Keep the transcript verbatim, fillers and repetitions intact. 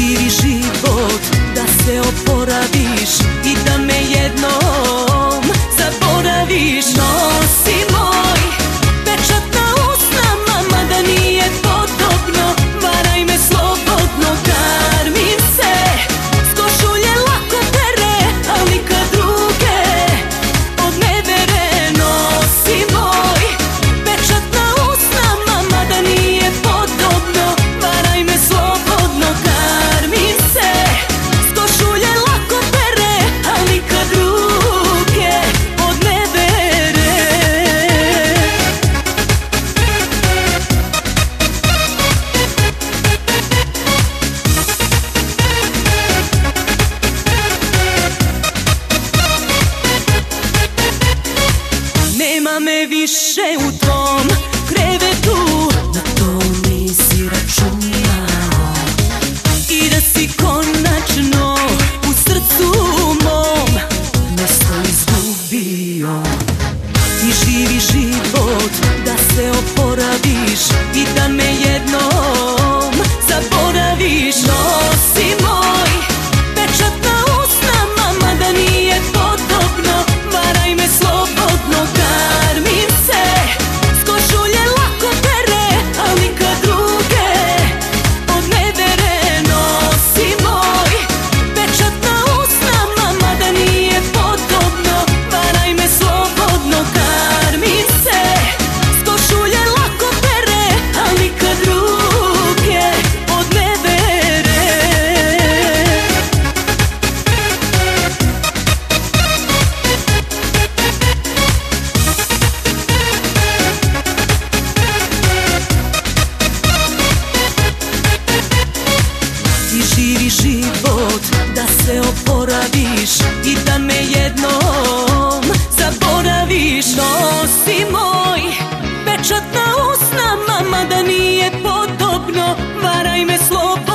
živi život, da se oporaviš i da me jednom zaboraviš. Nosi moj pečat na usnama, mada nije podobno, varaj me slobodno, karmim se s košulje lako pere, al nikad druge od nevere. Nosi moj pečat na usnama, mada nije podobno, varaj me slobodno, karmim se s košulje lako pere, al nikad druge od nevere. Nema me više u tvom krevetu, na to nisi računao, i da si konačno u srcu mom mesto izgubio. Ti živi život, da se oporaviš i da me jednom zaboraviš. Nosi moj pečat na usnama, mada nije podobno, varaj me slobodno, karmim se s košulje lako pere, al nikad druge od nevere. Nosi moj pečat na usnama, mada nije podobno, varaj me slobodno, karmim se s košulje lako pere, al nikad druge od nevere. Ti živi život, da se oporaviš i da me jednom zaboraviš. Nosi moj pečat na usnama, mada nije podobno, varaj me slobodno,